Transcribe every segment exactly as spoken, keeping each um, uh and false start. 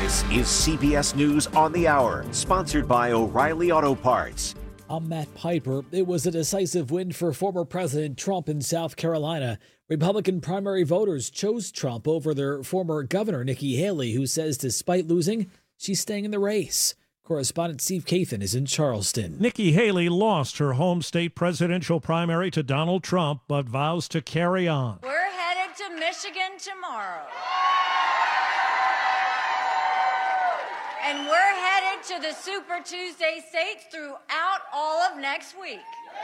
This is C B S News on the Hour, sponsored by O'Reilly Auto Parts. I'm Matt Piper. It was a decisive win for former President Trump in South Carolina. Republican primary voters chose Trump over their former governor, Nikki Haley, who says despite losing, she's staying in the race. Correspondent Steve Kathan is in Charleston. Nikki Haley lost her home state presidential primary to Donald Trump, but vows to carry on. We're headed to Michigan tomorrow. And we're headed to the Super Tuesday states throughout all of next week.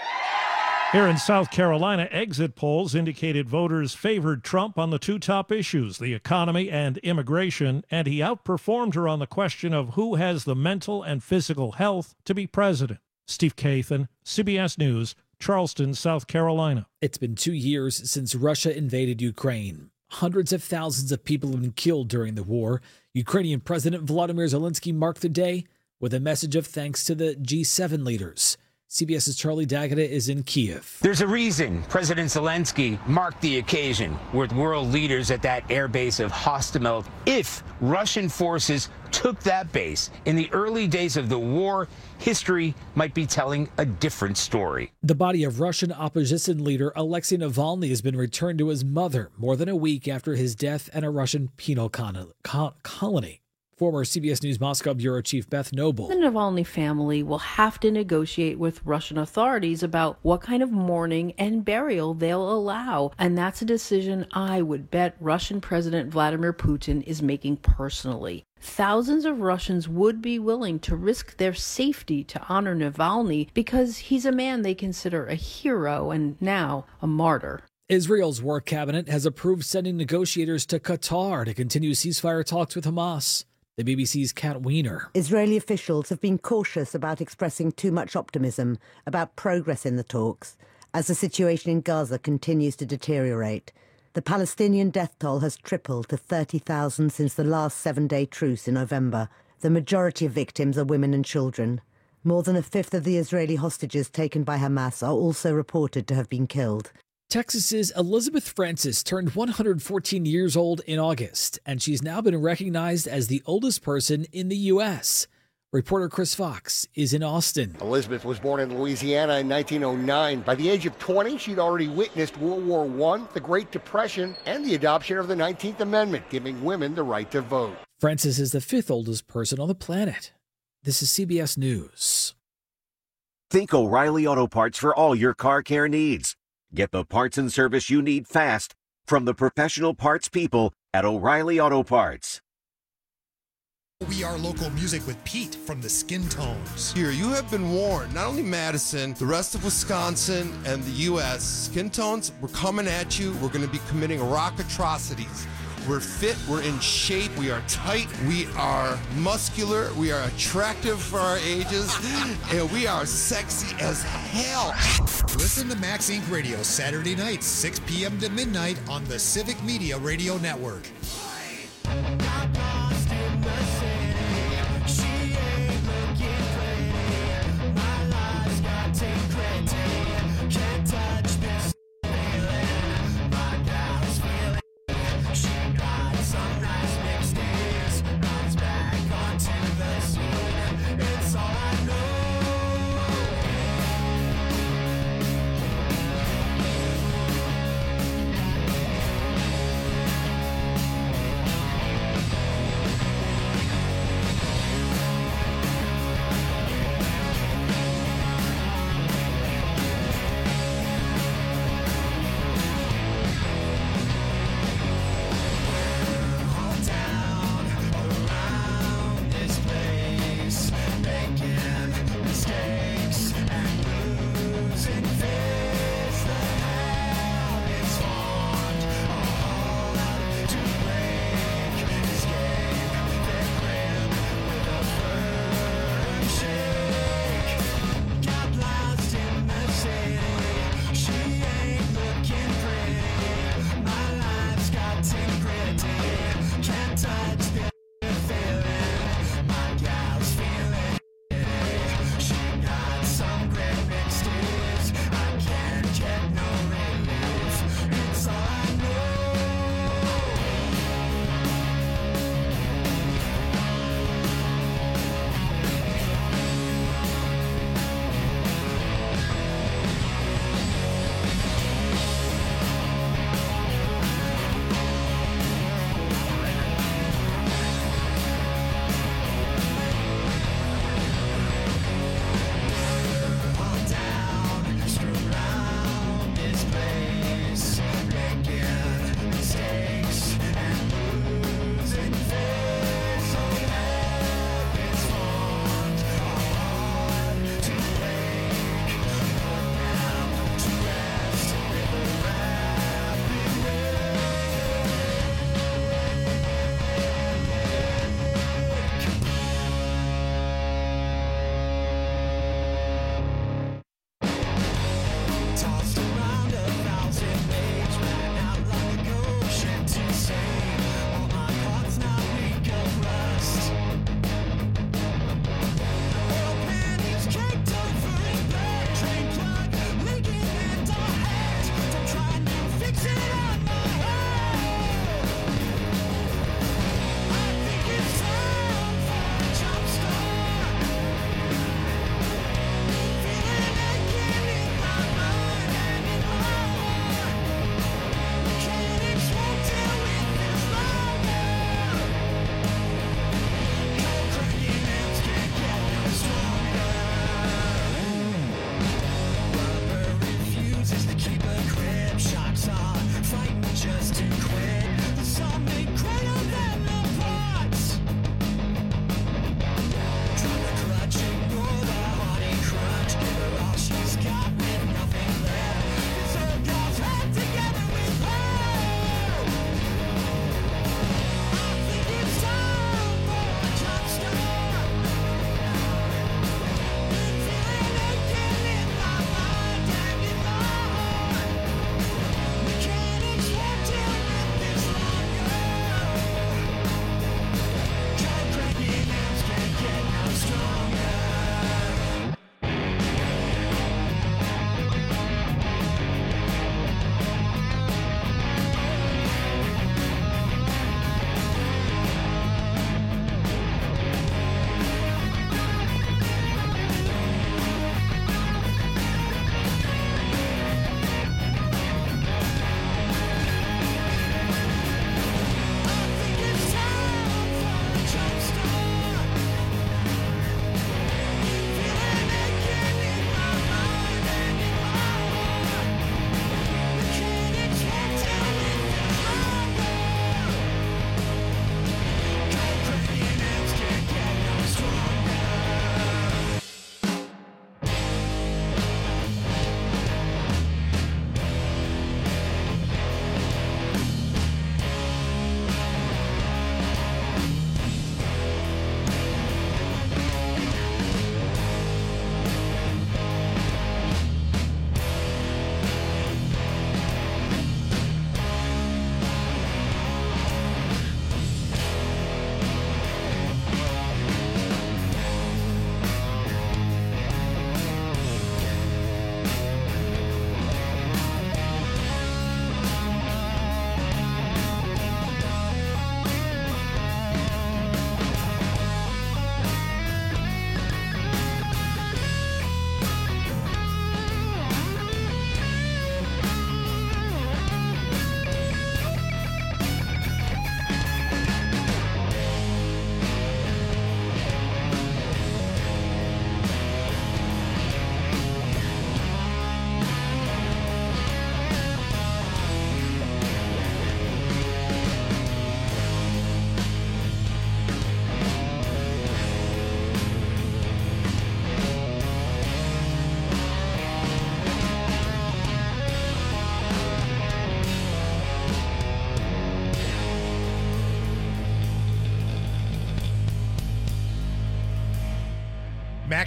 Here in South Carolina, exit polls indicated voters favored Trump on the two top issues, the economy and immigration, and he outperformed her on the question of who has the mental and physical health to be president. Steve Kathan, C B S News, Charleston, South Carolina. It's been two years since Russia invaded Ukraine. Hundreds of thousands of people have been killed during the war. Ukrainian President Volodymyr Zelensky marked the day with a message of thanks to the G seven leaders. CBS's Charlie D'Agata is in Kiev. There's a reason President Zelensky marked the occasion with world leaders at that air base of Hostomel. If Russian forces took that base in the early days of the war, history might be telling a different story. The body of Russian opposition leader Alexei Navalny has been returned to his mother more than a week after his death in a Russian penal con- con- colony. Former C B S News Moscow Bureau Chief Beth Noble. The Navalny family will have to negotiate with Russian authorities about what kind of mourning and burial they'll allow. And that's a decision I would bet Russian President Vladimir Putin is making personally. Thousands of Russians would be willing to risk their safety to honor Navalny because he's a man they consider a hero and now a martyr. Israel's war cabinet has approved sending negotiators to Qatar to continue ceasefire talks with Hamas. The B B C's Kat Weiner. Israeli officials have been cautious about expressing too much optimism about progress in the talks as the situation in Gaza continues to deteriorate. The Palestinian death toll has tripled to thirty thousand since the last seven-day truce in November. The majority of victims are women and children. More than a fifth of the Israeli hostages taken by Hamas are also reported to have been killed. Texas's Elizabeth Francis turned one hundred fourteen years old in August, and she's now been recognized as the oldest person in the U S. Reporter Chris Fox is in Austin. Elizabeth was born in Louisiana in nineteen oh nine. By the age of twenty, she'd already witnessed World War One, the Great Depression, and the adoption of the nineteenth Amendment, giving women the right to vote. Francis is the fifth oldest person on the planet. This is C B S News. Think O'Reilly Auto Parts for all your car care needs. Get the parts and service you need fast from the professional parts people at O'Reilly Auto Parts. We are local music with Pete from the Skin Tones. Here, you have been warned. Not only Madison, the rest of Wisconsin and the U S Skin Tones, we're coming at you. We're going to be committing rock atrocities. We're fit, we're in shape, we are tight, we are muscular, we are attractive for our ages, and we are sexy as hell. Listen to Max Incorporated. Radio Saturday nights, six p.m. to midnight on the Civic Media Radio Network.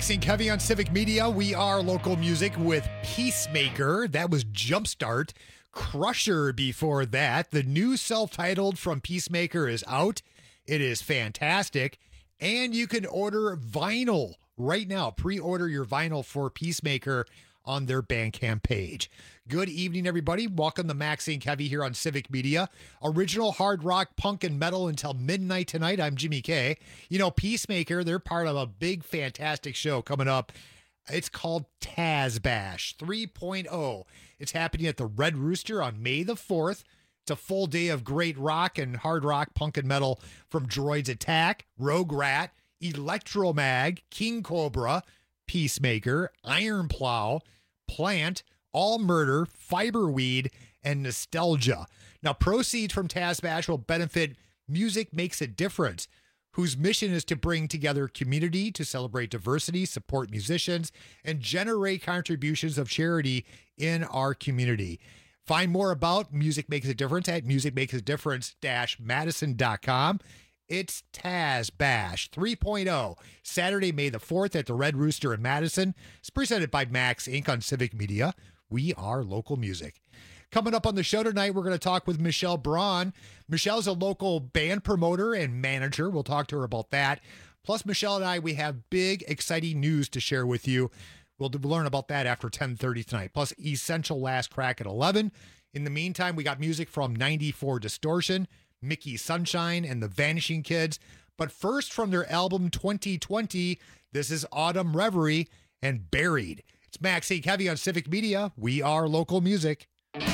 Maxine Heavy on Civic Media. We are local music with Peacemaker. That was Jumpstart. Crusher before that. The new self-titled from Peacemaker is out. It is fantastic. And you can order vinyl right now. Pre-order your vinyl for Peacemaker on their Bandcamp page. Good evening, everybody. Welcome to Maxine Heavy here on Civic Media. Original hard rock, punk, and metal until midnight tonight. I'm Jimmy K. You know, Peacemaker, they're part of a big, fantastic show coming up. It's called Taz Bash three point oh. It's happening at the Red Rooster on May the fourth. It's a full day of great rock and hard rock, punk, and metal from Droids Attack, Rogue Rat, Electromag, King Cobra, Peacemaker, Iron Plow, Plant, All Murder, Fiberweed, and Nostalgia. Now, proceeds from Taz Bash will benefit Music Makes a Difference, whose mission is to bring together community to celebrate diversity, support musicians, and generate contributions of charity in our community. Find more about Music Makes a Difference at music makes a difference dash madison dot com. It's Taz Bash three point oh, Saturday, May the fourth at the Red Rooster in Madison. It's presented by Max Incorporated on Civic Media. We are local music. Coming up on the show tonight, we're going to talk with Michelle Braun. Michelle's a local band promoter and manager. We'll talk to her about that. Plus, Michelle and I, we have big, exciting news to share with you. We'll learn about that after ten thirty tonight. Plus, Essential Last Crack at eleven. In the meantime, we got music from ninety-four Distortion, Mickey Sunshine, and the Vanishing Kids. But first, from their album twenty twenty, this is Autumn Reverie and Buried. It's Maxine Heavy on Civic Media. We are local music.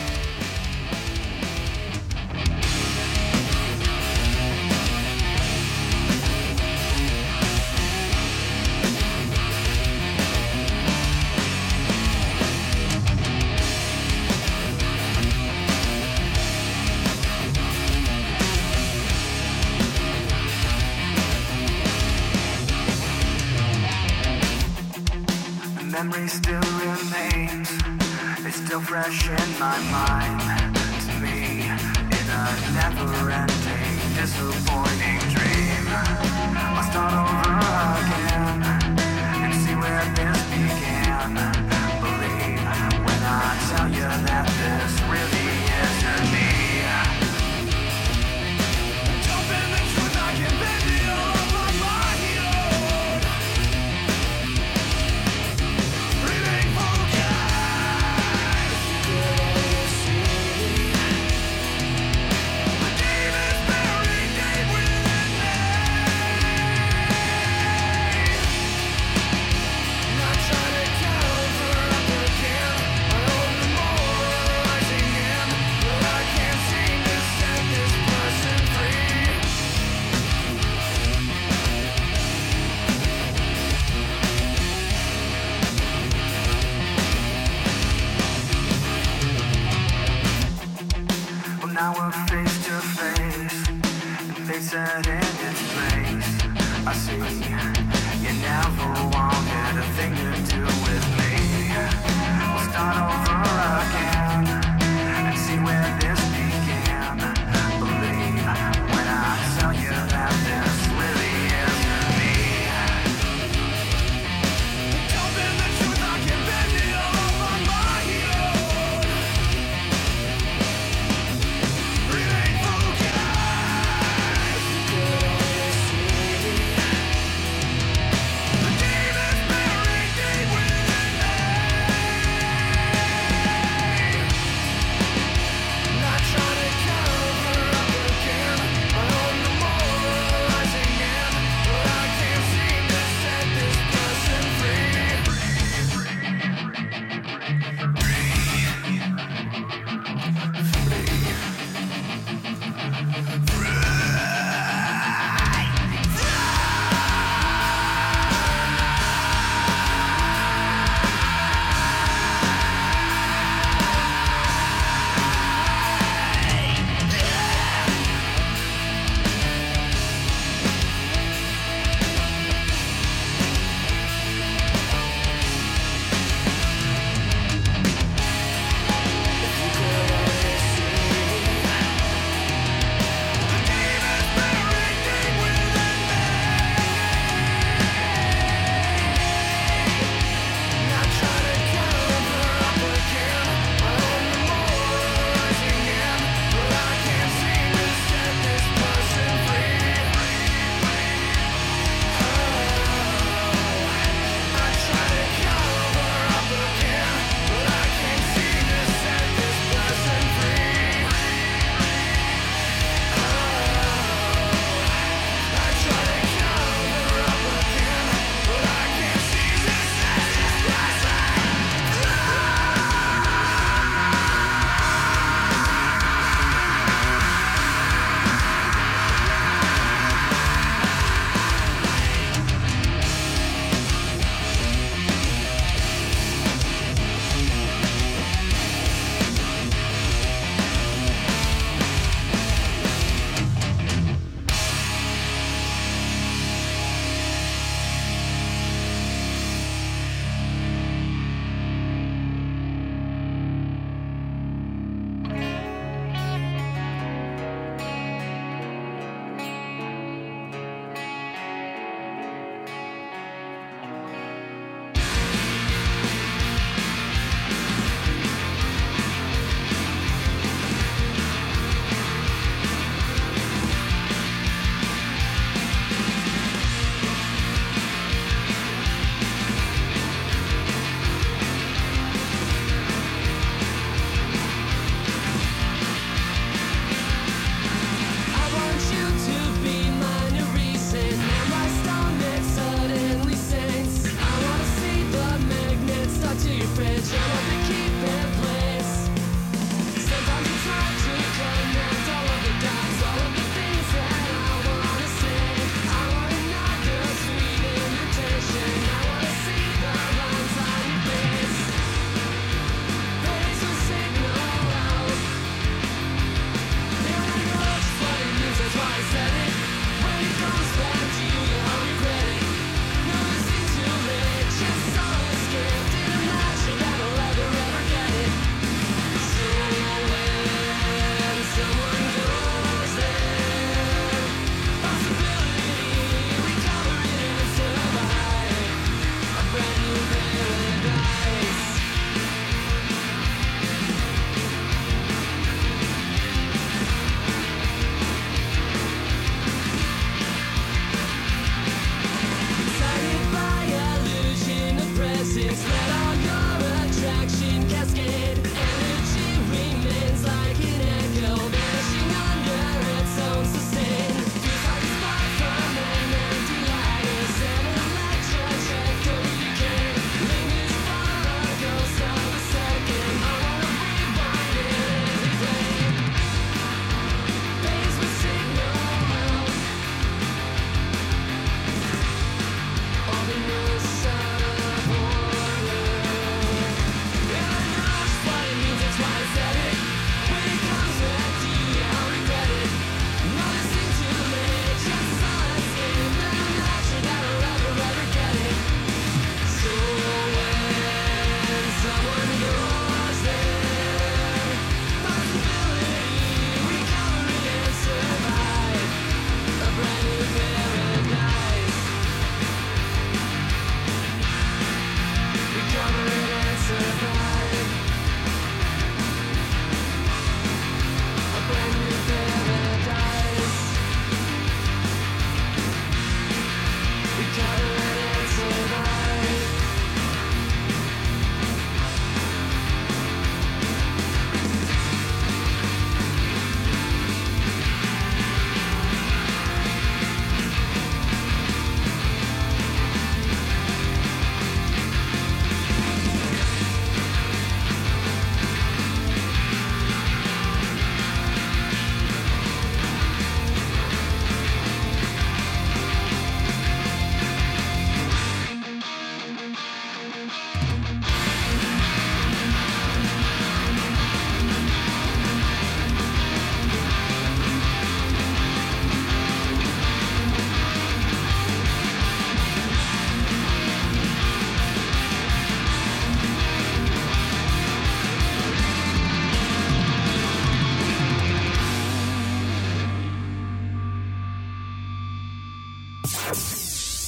Memory still remains, it's still fresh in my mind. To me, in a never-ending, disappointing dream, I'll start over again and see where this began. Believe when I tell you that this really isn't me. Jump in the truth, I can bend it all on my own. Now we're face to face, and fate set in its place. I see you never wanted a thing to do with me. We'll start over again and see where this began. Believe when I tell you that this really isn't me. Jump in the truth, I can bend it all on my own. Remain focused.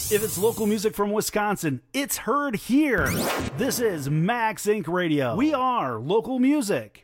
If it's local music from Wisconsin, it's heard here. This is Max Incorporated. Radio. We are local music.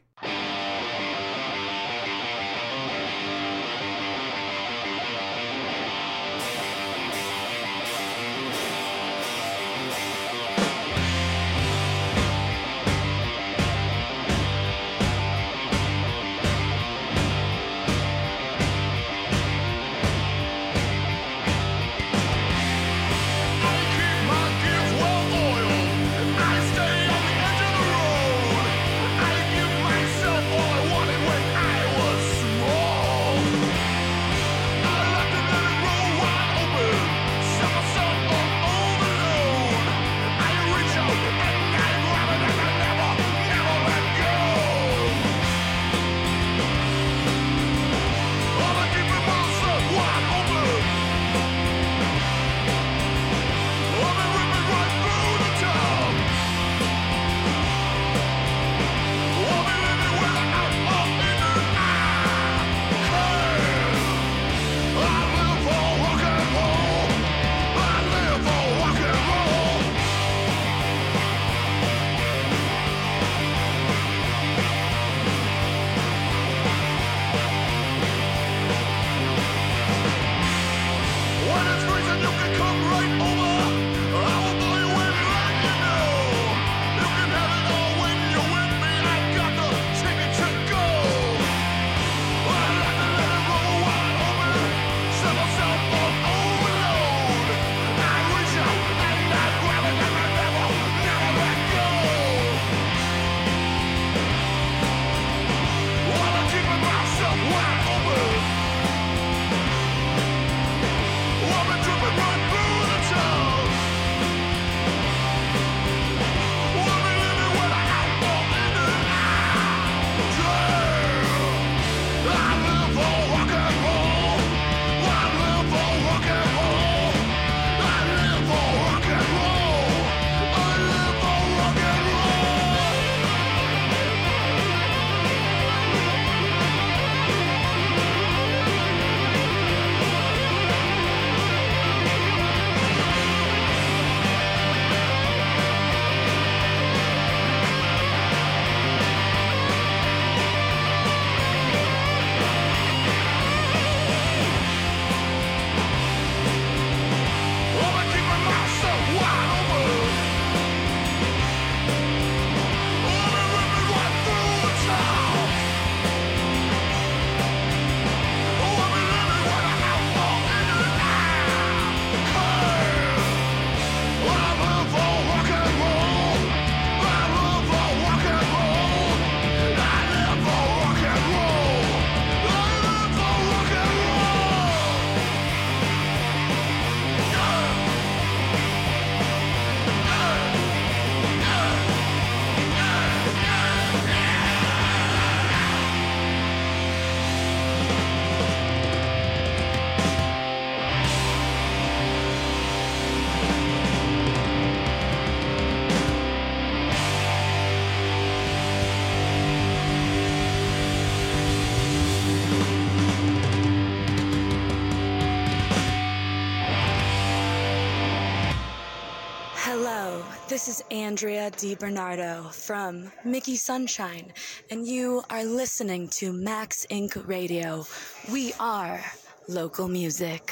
This is Andrea DiBernardo from Mickey Sunshine, and you are listening to Max Incorporated. Radio. We are local music.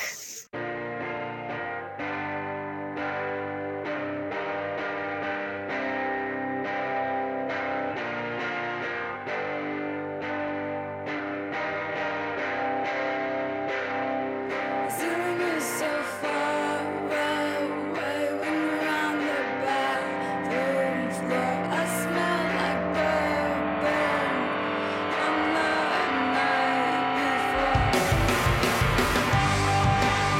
Before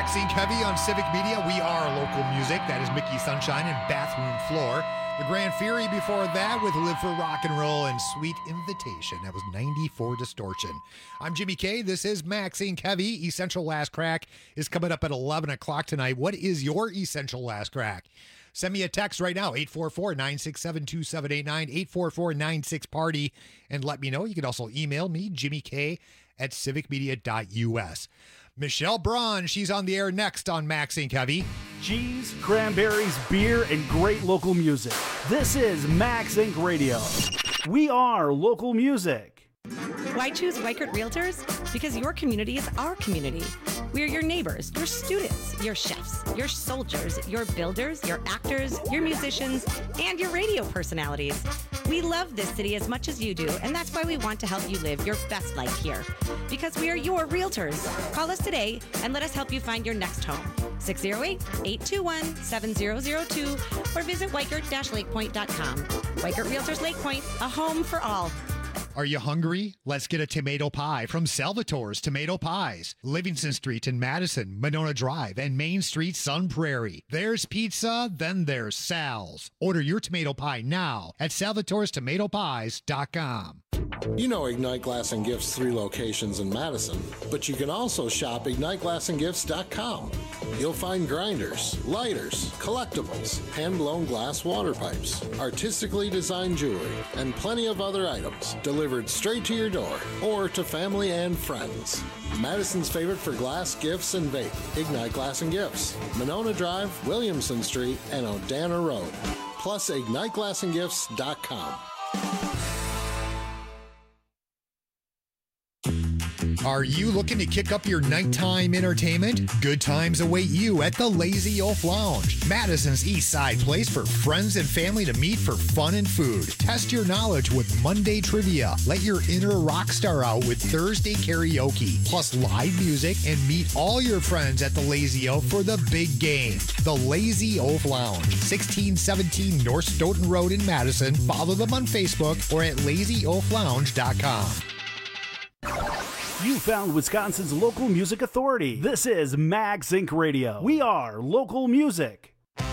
Max Inc Heavy on Civic Media. We are local music. That is Mickey Sunshine and Bathroom Floor. The Grand Fury before that with Live for Rock and Roll and Sweet Invitation. That was ninety-four Distortion. I'm Jimmy K. This is Max Inc Heavy. Essential Last Crack is coming up at eleven o'clock tonight. What is your Essential Last Crack? Send me a text right now, eight four four, nine six seven, two seven eight nine, eight four four, nine six, party, and let me know. You can also email me, Jimmy K, at civic media dot u s. Michelle Braun, she's on the air next on Max Inc Heavy. Cheese, cranberries, beer, and great local music. This is Max Inc Radio. We are local music. Why choose Weichert Realtors? Because your community is our community. We are your neighbors, your students, your chefs, your soldiers, your builders, your actors, your musicians, and your radio personalities. We love this city as much as you do, and that's why we want to help you live your best life here. Because we are your realtors. Call us today and let us help you find your next home. six oh eight, eight two one, seven oh oh two or visit weichert dash lake point dot com. Weichert Realtors Lake Point, a home for all. Are you hungry? Let's get a tomato pie from Salvatore's Tomato Pies. Livingston Street in Madison, Monona Drive, and Main Street, Sun Prairie. There's pizza, then there's Sal's. Order your tomato pie now at salvatores tomato pies dot com. You know Ignite Glass and Gifts' three locations in Madison, but you can also shop ignite glass and gifts dot com. You'll find grinders, lighters, collectibles, hand-blown glass water pipes, artistically designed jewelry, and plenty of other items delivered straight to your door or to family and friends. Madison's favorite for glass, gifts, and vape, Ignite Glass and Gifts, Monona Drive, Williamson Street, and Odana Road. Plus ignite glass and gifts dot com. Are you looking to kick up your nighttime entertainment? Good times await you at the Lazy Oaf Lounge, Madison's East Side place for friends and family to meet for fun and food. Test your knowledge with Monday trivia. Let your inner rock star out with Thursday karaoke, plus live music, and meet all your friends at the Lazy Oaf for the big game. The Lazy Oaf Lounge, sixteen seventeen North Stoughton Road in Madison. Follow them on Facebook or at lazy oaf lounge dot com. You found Wisconsin's local music authority. This is Max Inc Radio. We are local music.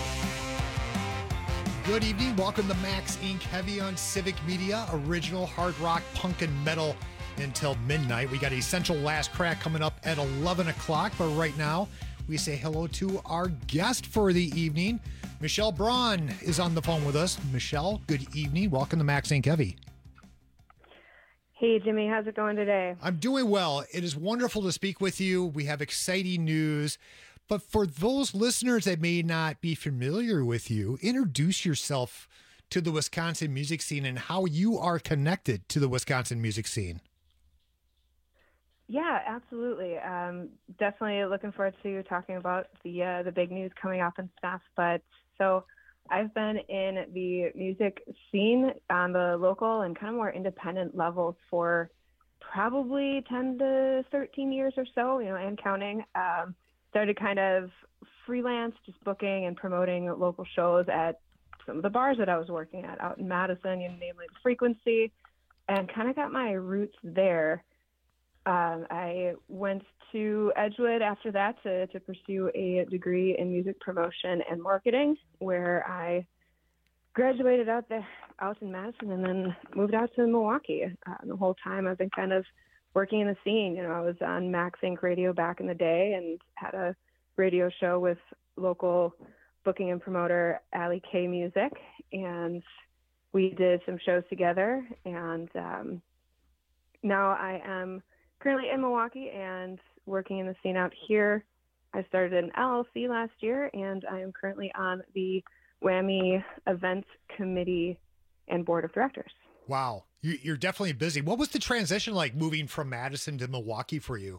Good evening. Welcome to Max Inc Heavy on Civic Media. Original hard rock, punk, and metal until midnight. We got Essential Last Crack coming up at eleven o'clock. But right now, we say hello to our guest for the evening. Michelle Braun is on the phone with us. Michelle, good evening. Welcome to Max Inc Heavy. Hey, Jimmy, how's it going today? I'm doing well. It is wonderful to speak with you. We have exciting news. But for those listeners that may not be familiar with you, introduce yourself to the Wisconsin music scene and how you are connected to the Wisconsin music scene. Yeah, absolutely. Um, definitely looking forward to talking about the uh, the big news coming up and stuff. But so I've been in the music scene on the local and kind of more independent level for probably ten to thirteen years or so, you know, and counting. Um, started kind of freelance, just booking and promoting local shows at some of the bars that I was working at out in Madison, you know, namely the Frequency, and kind of got my roots there. Um, I went to Edgewood after that to, to pursue a degree in music promotion and marketing, where I graduated out there, out in Madison, and then moved out to Milwaukee. Uh, the whole time I've been kind of working in the scene. You know, I was on Max Inc Radio back in the day and had a radio show with local booking and promoter Allie K Music, and we did some shows together. And um, now I am currently in Milwaukee and working in the scene out here. I started an L L C last year, and I am currently on the Whammy Events Committee and Board of Directors. Wow, you, you're definitely busy. What was the transition like moving from Madison to Milwaukee for you?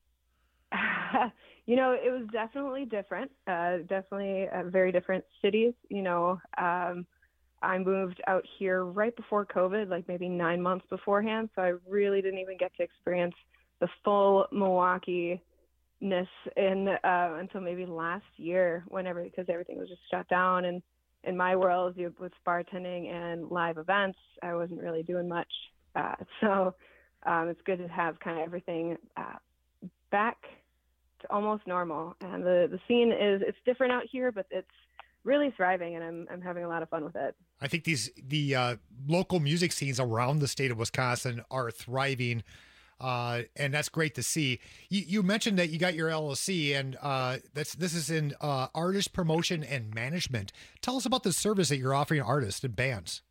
You know, it was definitely different, uh, definitely uh, very different cities. You know, um, I moved out here right before COVID, like maybe nine months beforehand. So I really didn't even get to experience the full Milwaukee-ness in, uh, until maybe last year, whenever, because everything was just shut down. And in my world, you, with bartending and live events, I wasn't really doing much. Uh, so um, it's good to have kind of everything uh, back almost normal. And the, the scene is, it's different out here, but it's really thriving, and I'm, I'm having a lot of fun with it. I think these, the uh, local music scenes around the state of Wisconsin are thriving. Uh, and that's great to see. You, you mentioned that you got your L L C, and uh, that's this is in uh, artist promotion and management. Tell us about the service that you're offering artists and bands.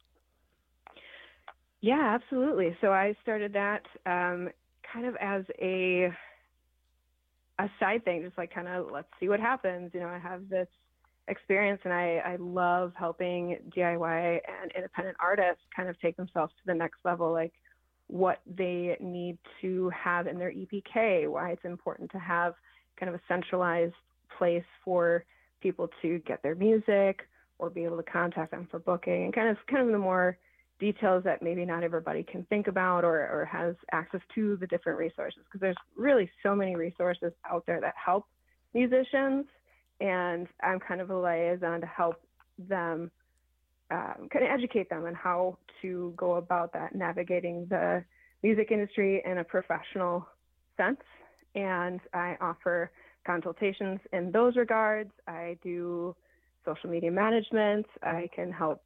Yeah, absolutely. So I started that um, kind of as a a side thing, just like kind of let's see what happens. You know, I have this experience, and I, I love helping D I Y and independent artists kind of take themselves to the next level, like what they need to have in their E P K, why it's important to have kind of a centralized place for people to get their music or be able to contact them for booking, and kind of kind of the more details that maybe not everybody can think about or, or has access to the different resources, because there's really so many resources out there that help musicians, and I'm kind of a liaison to help them um, kind of educate them on how to go about that, navigating the music industry in a professional sense. And I offer consultations in those regards. I do social media management. I can help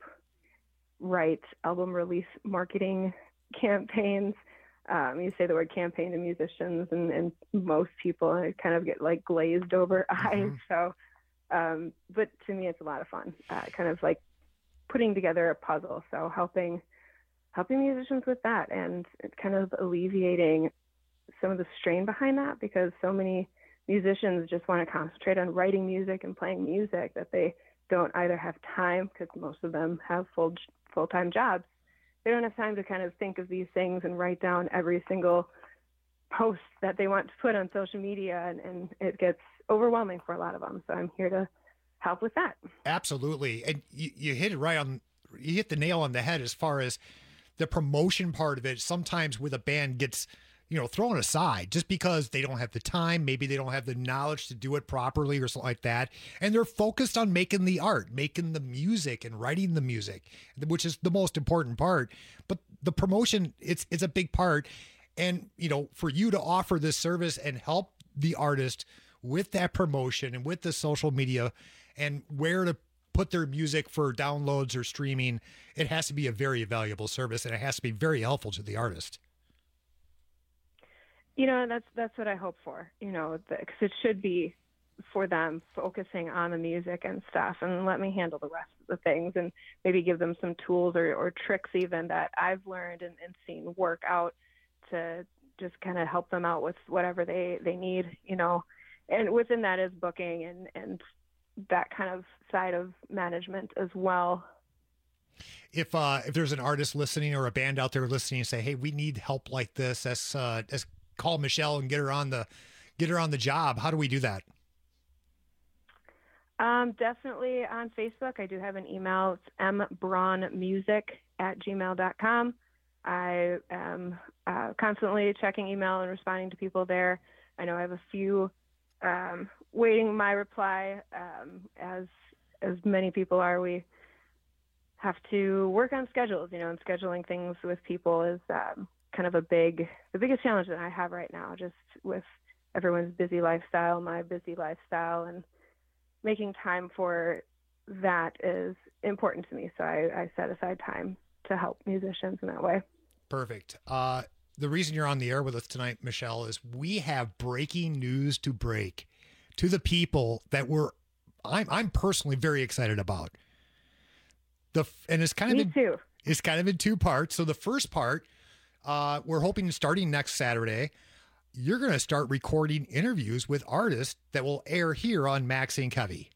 write album release marketing campaigns. Um, you say the word campaign to musicians, and, and most people kind of get like glazed over eyes. Mm-hmm. So, um, but to me, it's a lot of fun, uh, kind of like putting together a puzzle. So helping, helping musicians with that, and kind of alleviating some of the strain behind that, because so many musicians just want to concentrate on writing music and playing music that they don't either have time, because most of them have full full-time jobs. They don't have time to kind of think of these things and write down every single post that they want to put on social media, and, and it gets overwhelming for a lot of them. So I'm here to help with that. Absolutely. And you, you hit it right on, you hit the nail on the head as far as the promotion part of it. Sometimes with a band gets, you know, thrown aside just because they don't have the time. Maybe they don't have the knowledge to do it properly or something like that. And they're focused on making the art, making the music and writing the music, which is the most important part. But the promotion, it's, it's a big part. And, you know, for you to offer this service and help the artist with that promotion and with the social media and where to put their music for downloads or streaming, it has to be a very valuable service, and it has to be very helpful to the artist. You know, that's that's what I hope for, you know, because it should be for them focusing on the music and stuff, and let me handle the rest of the things, and maybe give them some tools or, or tricks even that I've learned and, and seen work out to just kind of help them out with whatever they, they need, you know. And within that is booking and, and that kind of side of management as well. If uh, if there's an artist listening or a band out there listening and say, hey, we need help like this, as uh, as call Michelle and get her on the get her on the job. How do we do that? Um, definitely on Facebook. I do have an email. It's mbraunmusic at gmail dot com. I am uh, constantly checking email and responding to people there. I know I have a few um, waiting my reply. Um, as as many people are, we have to work on schedules, you know, and scheduling things with people is um, kind of a big, the biggest challenge that I have right now, just with everyone's busy lifestyle, my busy lifestyle, and making time for that is important to me. So I, I set aside time to help musicians in that way. Perfect. Uh, the reason you're on the air with us tonight, Michelle, is we have breaking news to break to the people that we're, I'm, I'm personally very excited about. The and it's kind Me of in, too. It's kind of in two parts. So the first part, uh, we're hoping starting next Saturday, you're going to start recording interviews with artists that will air here on Max and Kevy.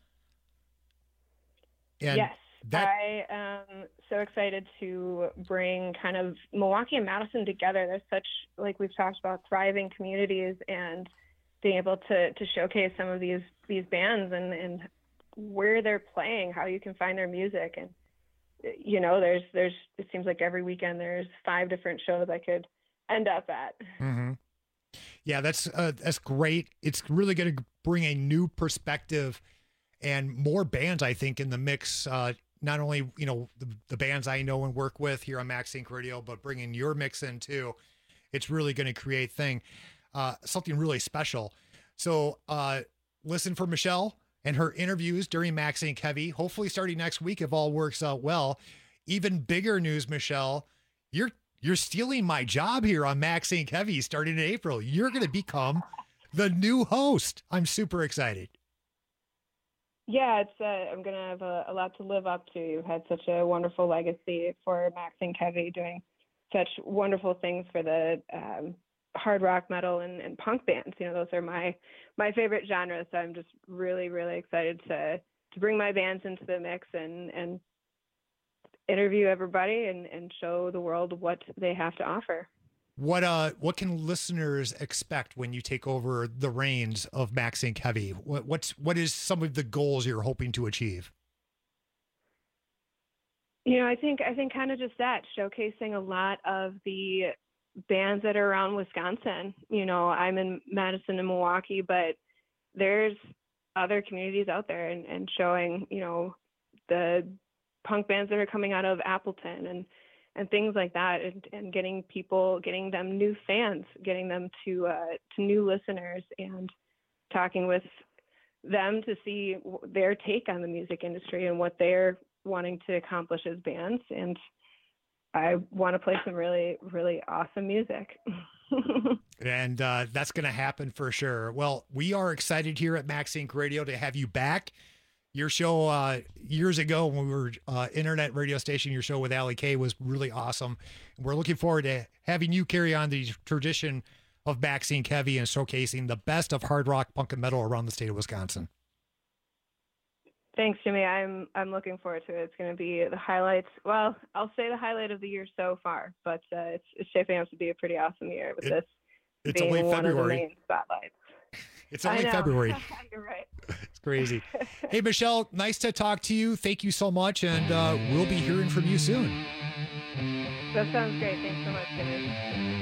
And yes, that, I am so excited to bring kind of Milwaukee and Madison together. There's such, like we've talked about, thriving communities, and being able to to showcase some of these these bands and and where they're playing, how you can find their music. And you know, there's there's it seems like every weekend there's five different shows I could end up at. Mm-hmm. Yeah, that's uh, that's great. It's really going to bring a new perspective and more bands, I think, in the mix. Uh, not only, you know, the, the bands I know and work with here on Max Inc Radio, but bringing your mix in too. It's really going to create thing, uh, something really special. So uh, listen for Michelle and her interviews during Max Inc Heavy, hopefully starting next week if all works out well. Even bigger news, Michelle, you're you're stealing my job here on Max Inc Heavy starting in April. You're going to become the new host. I'm super excited. Yeah, it's uh, I'm going to have a, a lot to live up to. You've had such a wonderful legacy for Max Inc Heavy, doing such wonderful things for the um, hard rock, metal, and, and punk bands. You know, those are my my favorite genres. So I'm just really, really excited to to bring my bands into the mix and and interview everybody and, and show the world what they have to offer. What uh what can listeners expect when you take over the reins of Max Inc Heavy? What what's what is some of the goals you're hoping to achieve? You know, I think I think kind of just that, showcasing a lot of the bands that are around Wisconsin. You know, I'm in Madison and Milwaukee, but there's other communities out there, and, and showing, you know, the punk bands that are coming out of Appleton and and things like that, and, and getting people, getting them new fans, getting them to uh, to new listeners, and talking with them to see their take on the music industry and what they're wanting to accomplish as bands. And I want to play some really, really awesome music. And uh, that's going to happen for sure. Well, we are excited here at Max Inc Radio to have you back. Your show uh, years ago when we were uh, internet radio station, your show with Allie K was really awesome. We're looking forward to having you carry on the tradition of Max Inc Heavy and showcasing the best of hard rock, punk, and metal around the state of Wisconsin. Thanks, Jimmy. I'm I'm looking forward to it. It's going to be the highlights. Well, I'll say the highlight of the year so far, but uh, it's, it's shaping up to be a pretty awesome year with it, this it's being only one February. of the main spotlights. It's only February. You're right. It's crazy. Hey, Michelle, nice to talk to you. Thank you so much, and uh, we'll be hearing from you soon. That sounds great. Thanks so much, Jimmy.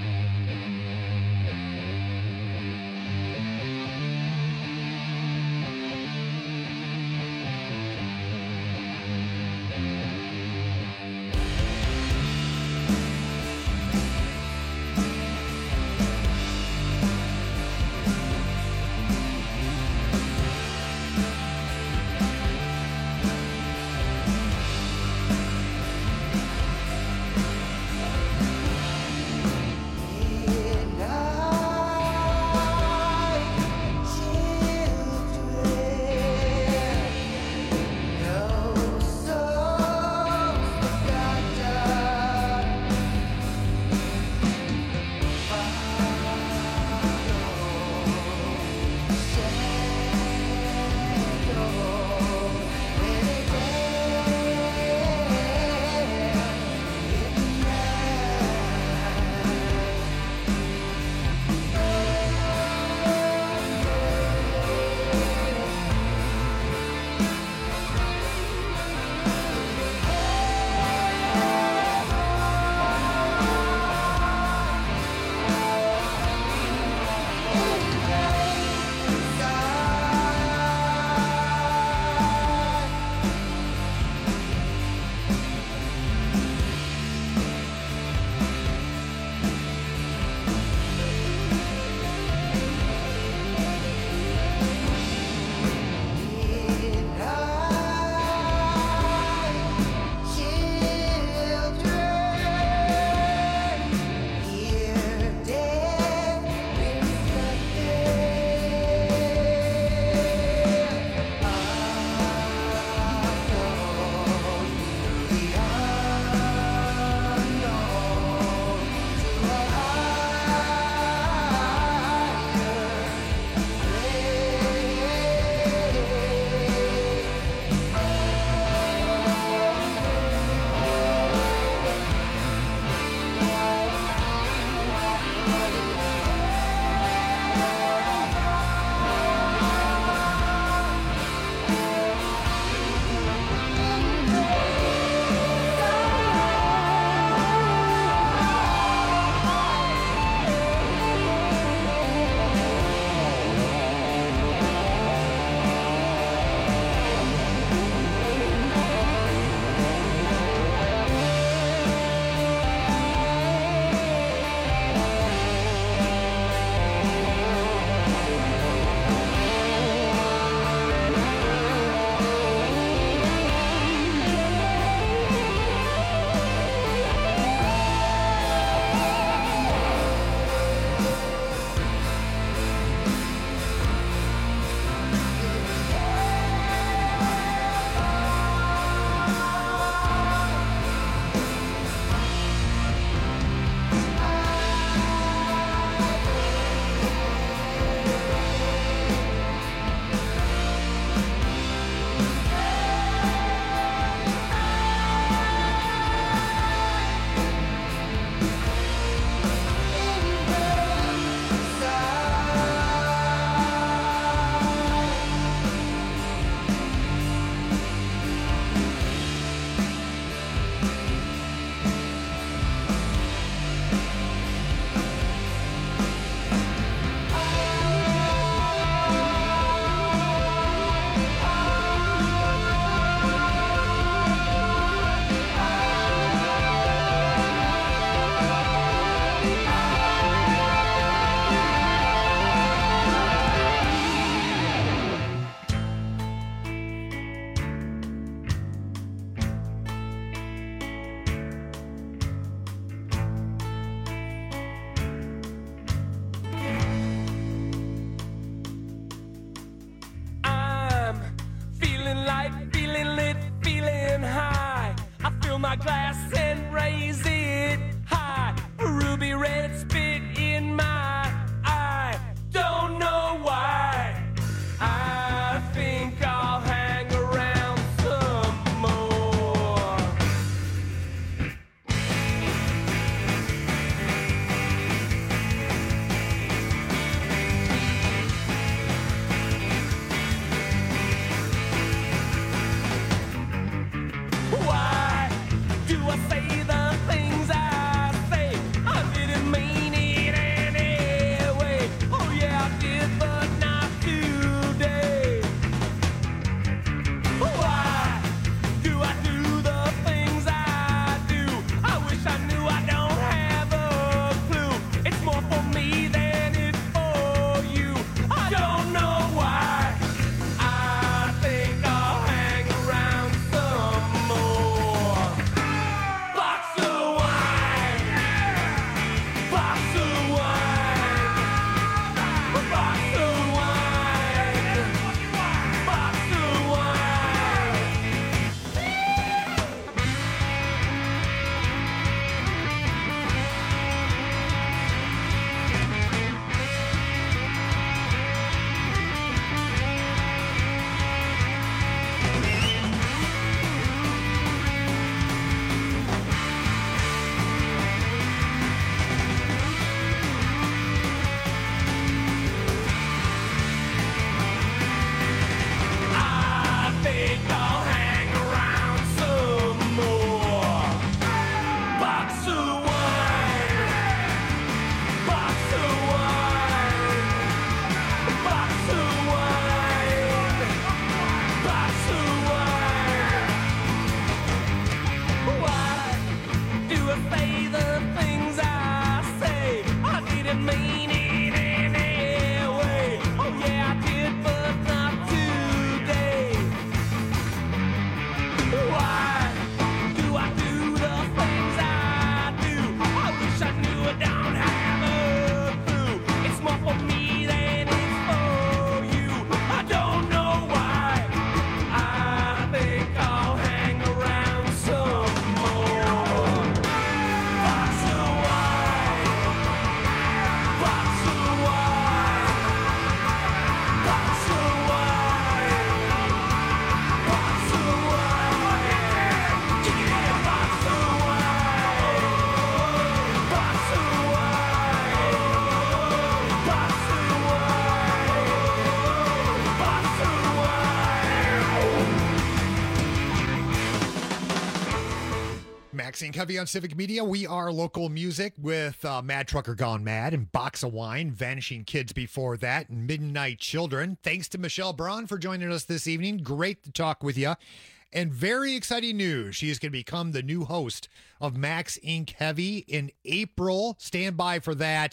Covey on Civic Media. We are local music with uh, Mad Trucker Gone Mad and Box of Wine, Vanishing Kids before that, and Midnight Children. Thanks to Michelle Braun for joining us this evening. Great to talk with you. And very exciting news. She is going to become the new host of Max Incorporated Heavy in April. Stand by for that.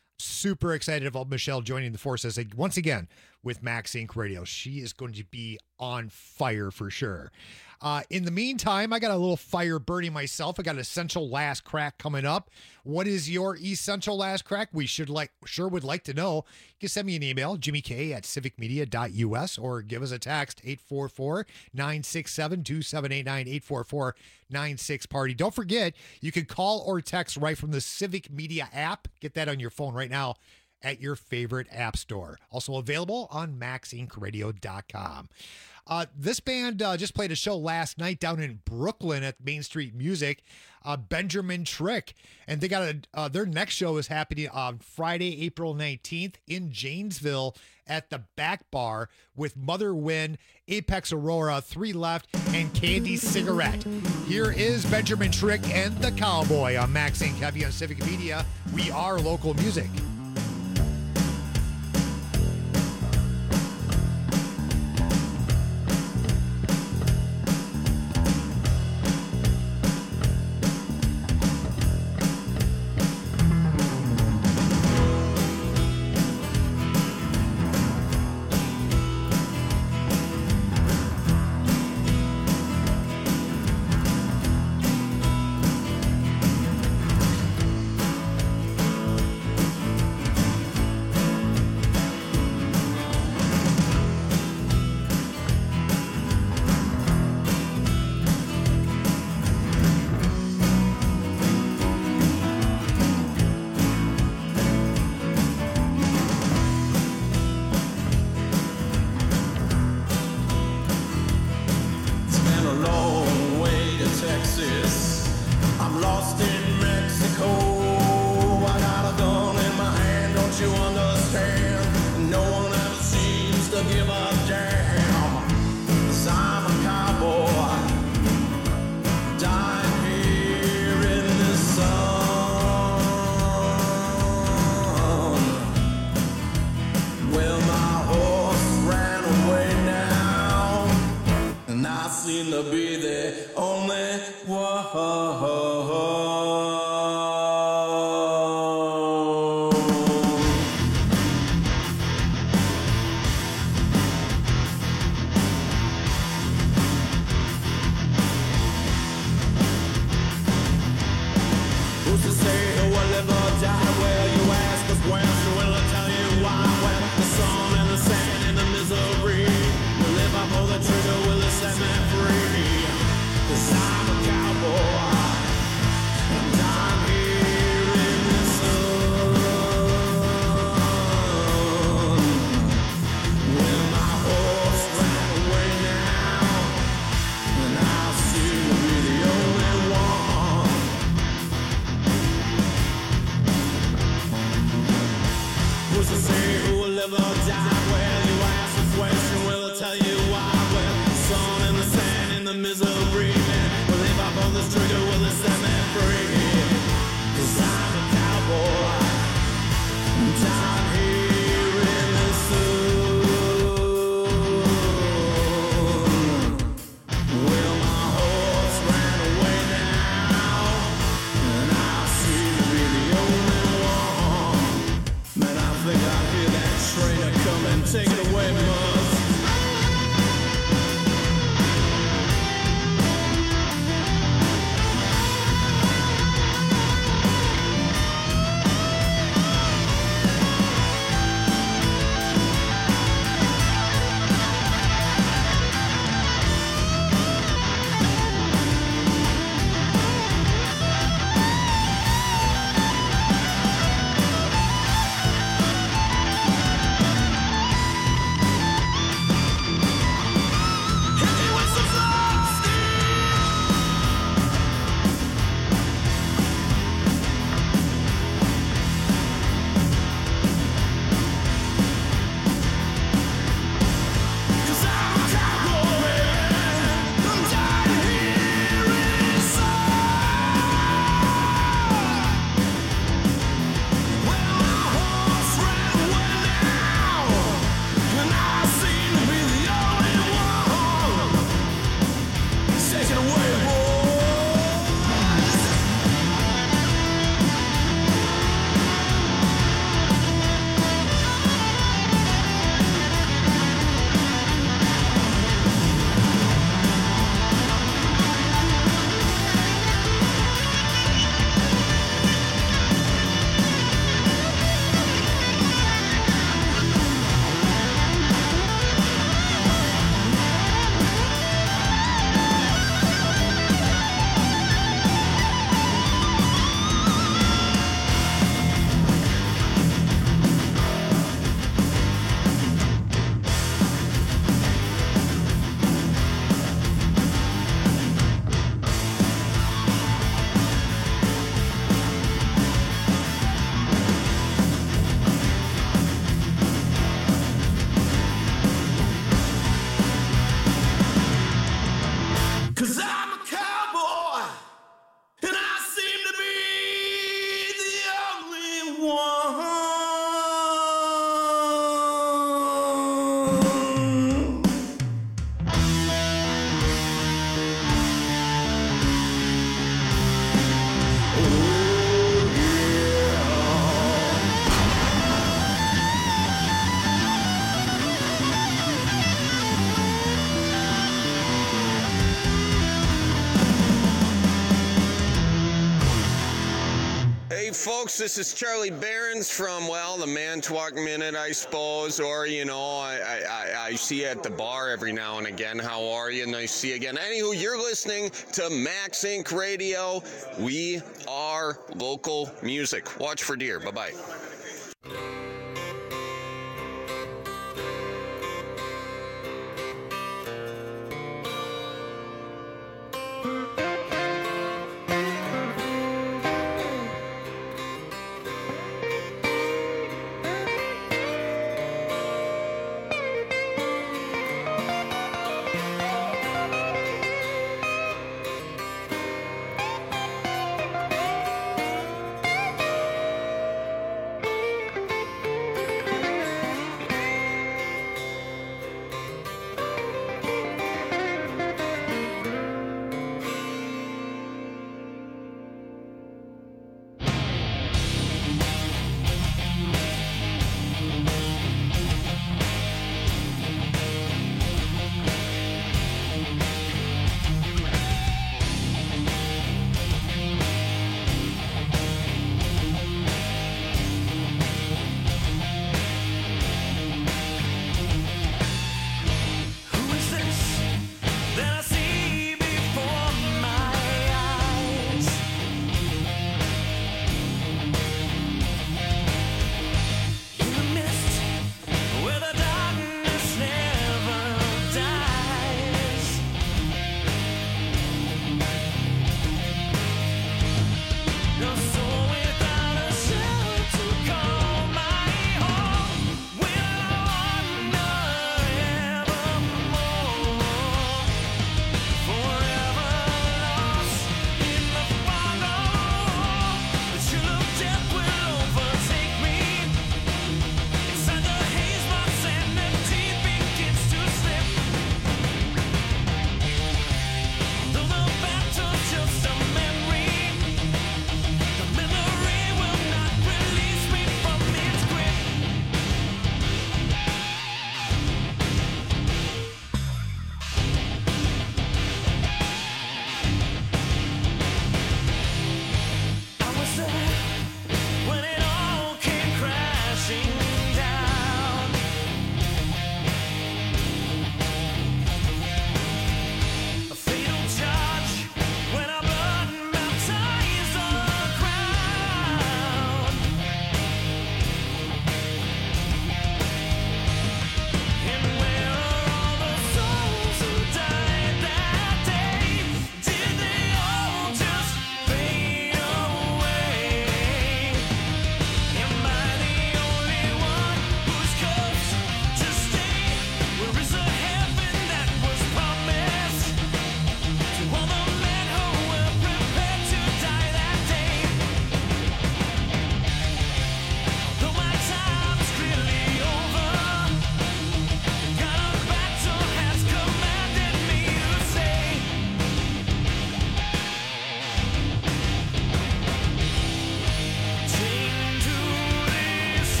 Super excited about Michelle joining the forces once again with Max Incorporated Radio. She is going to be on fire for sure. Uh, in the meantime, I got a little fire burning myself. I got an essential last crack coming up. What is your essential last crack? We should like sure would like to know. You can send me an email, Jimmy K at civic media dot U S, or give us a text, eight four four, nine six seven, two seven eight nine, eight four four, nine six party. Don't forget, you can call or text right from the Civic Media app. Get that on your phone right now at your favorite app store. Also available on max inc radio dot com. Uh, this band uh, just played a show last night down in Brooklyn at Main Street Music, uh, Benjamin Trick, and they got a uh, their next show is happening on Friday, April nineteenth in Janesville at the Back Bar with Mother Win, Apex Aurora, Three Left, and Candy Cigarette. Here is Benjamin Trick and the Cowboy on Max Incorporated Heavy on Civic Media. We are local music. Train coming folks, this is Charlie Behrens from, well, the Manitowoc Minute, I suppose, or, you know, I, I, I see you at the bar every now and again. How are you? Nice to see you again. Anywho, you're listening to Max Inc Radio. We are local music. Watch for deer. Bye-bye.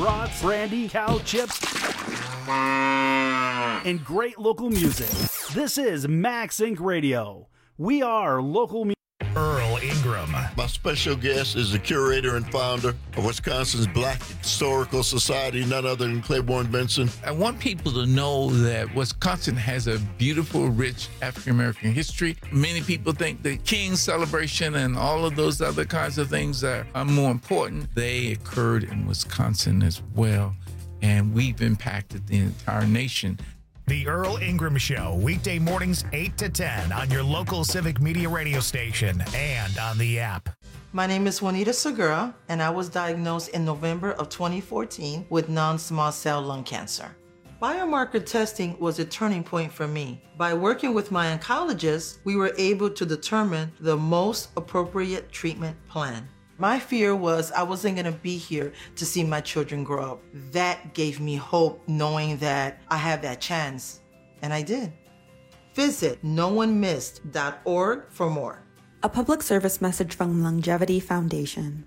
brats, brandy, cow chips, and great local music. This is Max Inc Radio. We are local music. Earl Ingram. My special guest is the curator and founder of Wisconsin's Black Historical Society, none other than Claiborne Benson. I want people to know that Wisconsin has a beautiful, rich African-American history. Many people think the King's celebration and all of those other kinds of things are, are more important. They occurred in Wisconsin as well, and we've impacted the entire nation. The Earl Ingram Show, weekday mornings eight to ten on your local Civic Media radio station and on the app. My name is Juanita Segura, and I was diagnosed in November of twenty fourteen with non-small cell lung cancer. Biomarker testing was a turning point for me. By working with my oncologist, we were able to determine the most appropriate treatment plan. My fear was I wasn't gonna be here to see my children grow up. That gave me hope, knowing that I have that chance, and I did. Visit no one missed dot org for more. A public service message from Longevity Foundation.